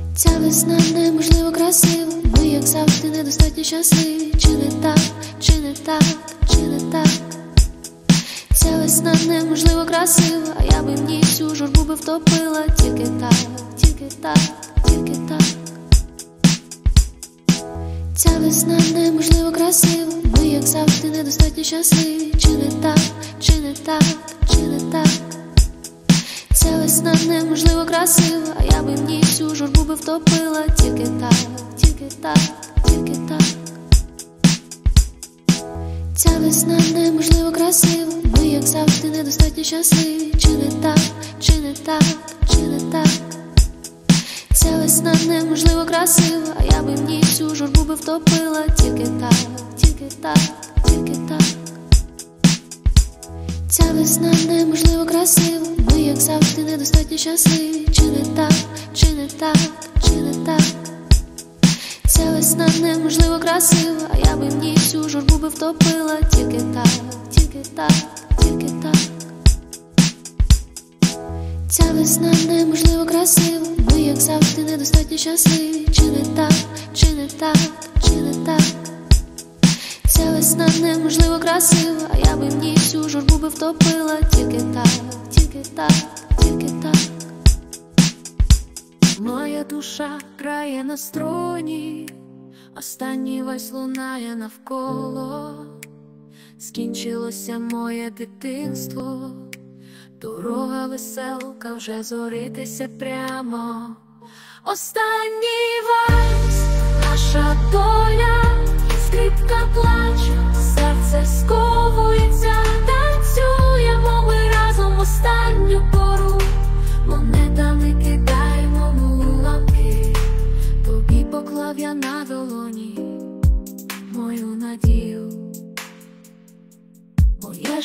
Ця весна неможливо красива, ми, як завжди, недостатньо щасливі. Чи не так, чи не так, чи не так? Ця весна неможливо красива, а я би в ній всю журбу би втопила. Тільки так, тільки так, тільки так. Ця весна неможливо красива, ми, як завжди, недостатньо щасливі. Чи не так, чи не так, чи не так? Ця весна неможливо красива, а я би в ній всю журбу би втопила. Тільки так, тільки так, тільки так. Ця весна неможливо красива, ми, як завжди, недостатньо щасливі. Чи не так, чи не так, чи не так? Ця весна неможливо красива, а я би в ній всю журбу би втопила. Тільки так, тільки так, тільки так. Ця весна неможливо красива, ми, як завжди, недостатньо щасливі. Чи не так, чи не так, чи не так? Ця весна неможливо красива, а я би в ній всю журбу би втопила. Тільки так, тільки так, тільки так. Ця весна неможливо красива, ми, як завжди, недостатньо щасливі. Чи не так, чи не так, чи не так? Ця весна неможливо красива, а я би в ній всю журбу би втопила. Тільки так, тільки так, тільки так. Моя душа грає на струні, останній вальс лунає навколо. Скінчилося моє дитинство, дорога веселка вже зоритися прямо. Останній вальс, наша доля, скрипка плаче, серце сковується, танцюємо ми разом останню пору. Монетами кидаємо в уламки, тобі поклав я на долоні мою надію. Моє